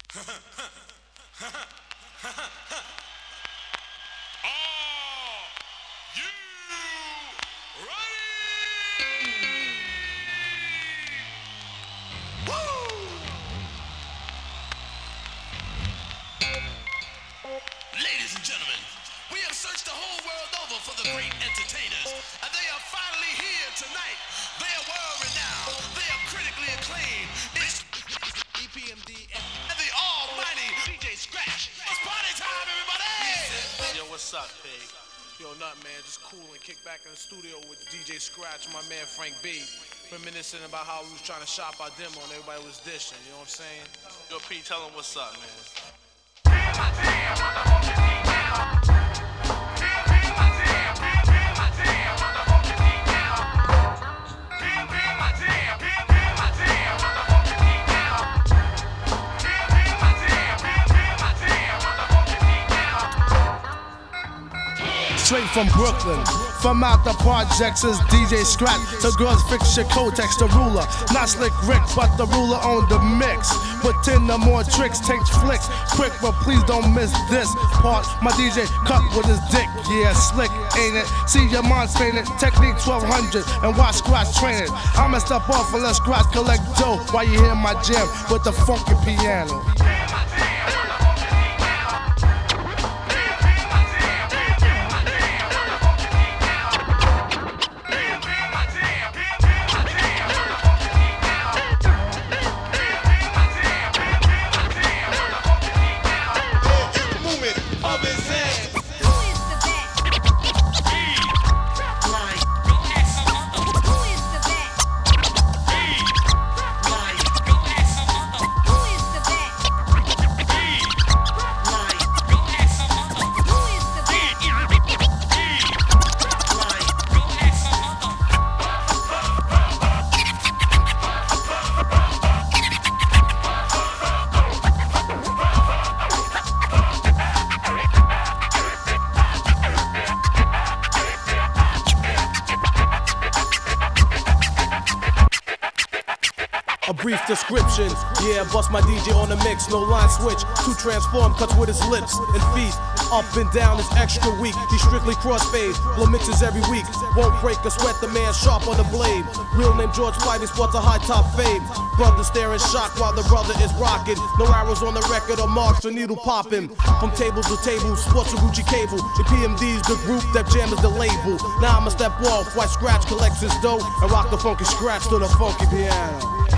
Ladies and gentlemen, we have searched the whole world over for the great entertainers, and they are finally here tonight. They are world renowned. They are critically acclaimed. It's EPMD and the almighty DJ Scratch. It's party time, everybody! Yo, what's up, Pig? Yo, nothing, man. Just cool and kick back in the studio with DJ Scratch and my man Frank B. Reminiscing about how we was trying to shop our demo and everybody was dishing, you know what I'm saying? Yo, P, tell him what's up, man. Straight from Brooklyn, from out the projects is DJ Scratch. The girls fix your Kotex, the ruler. Not Slick Rick, but the ruler on the mix. Put in the more tricks, takes flicks. Quick, but please don't miss this part. My DJ cut with his dick, yeah, slick, ain't it? See your mind fainted, technique 1200, and watch Scratch train it. I'ma step off and let Scratch collect dough while you hear my jam with the funky piano. A brief description, yeah, bust my DJ on the mix, no line switch, to transform, cuts with his lips and feet, up and down is extra weak, he strictly crossfade, blow mixes every week, won't break a sweat, the man sharp on the blade, real name George Spivey, sports a high top fame, brother staring shocked while the brother is rocking, no arrows on the record or marks or needle popping, from table to table, sports a Gucci cable, the PMD's the group, that jam is the label, now I'ma step off, while Scratch collects his dough, and rock the funky Scratch to the funky piano.